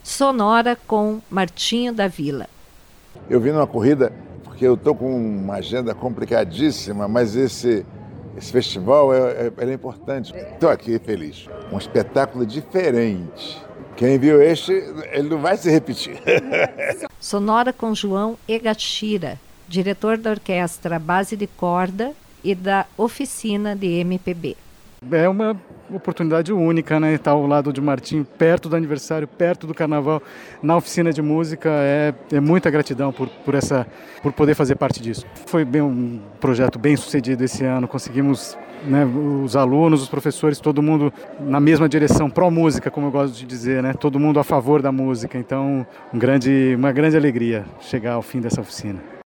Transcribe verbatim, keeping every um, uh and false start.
Sonora com Martinho da Vila. Eu vim numa corrida porque eu estou com uma agenda complicadíssima, mas esse, esse festival é, é, é importante. Estou aqui feliz. Um espetáculo diferente. Quem viu este, ele não vai se repetir. Sonora com João Egashira, diretor da Orquestra Base de Corda e da Oficina de M P B. É uma oportunidade única, né? Estar ao lado de Martinho, perto do aniversário, perto do carnaval, na oficina de música. É, é muita gratidão por, por, essa, por poder fazer parte disso. Foi bem, um projeto bem sucedido esse ano. Conseguimos, né, os alunos, os professores, todo mundo na mesma direção, pró-música, como eu gosto de dizer, né? Todo mundo a favor da música. Então, um grande, uma grande alegria chegar ao fim dessa oficina.